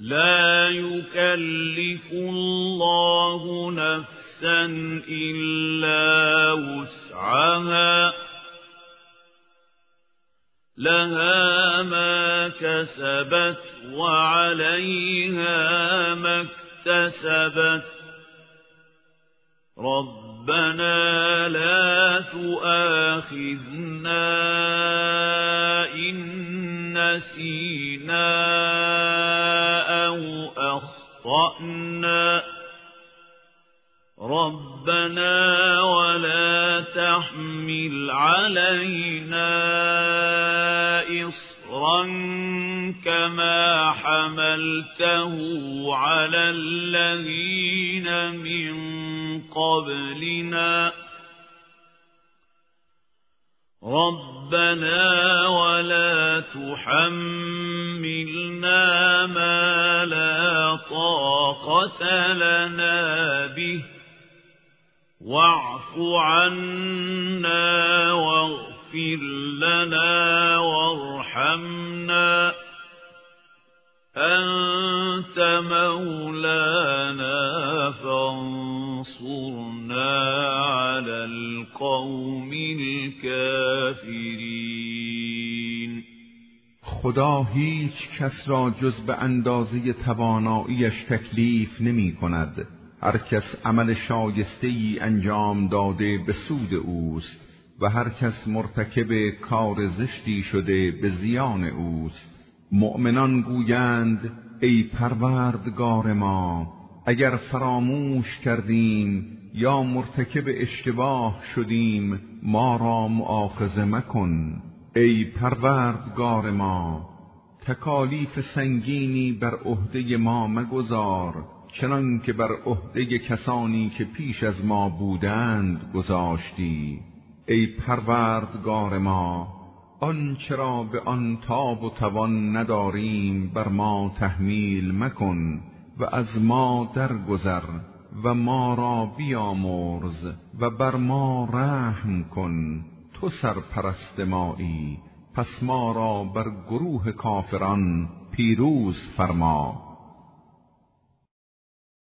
لا يكلف الله نفسا إلا وسعها لها ما كسبت وعليها ما اكتسبت ربنا لا تؤاخذنا إن نسينا أو أخطأنا ربنا ولا تحمل علينا إصرا كما حملته على الذين من قبلنا ربنا ولا تحملنا ما لا طاقة لنا به واعف عنا واغفر لنا وارحمنا أنت مولانا فانصرنا على القوم الكافرین. خدا هیچ کس را جز به اندازه تواناییش تکلیف نمی کند. هر کس عمل شایسته‌ای انجام داده به سود اوست و هر کس مرتکب کار زشتی شده به زیان اوست. مؤمنان گویند ای پروردگار ما اگر فراموش کردیم یا مرتکب اشتباه شدیم ما را مؤاخذه مکن. ای پروردگار ما تکالیف سنگینی بر عهده ما مگذار چنان که بر عهده کسانی که پیش از ما بودند گذاشتی. ای پروردگار ما آنچه را به آن تاب و توان نداریم بر ما تحمیل مکن و از ما درگذر و ما را بیامرز و بر ما رحم کن. تو سرپرست مایی پس ما را بر گروه کافران پیروز فرما.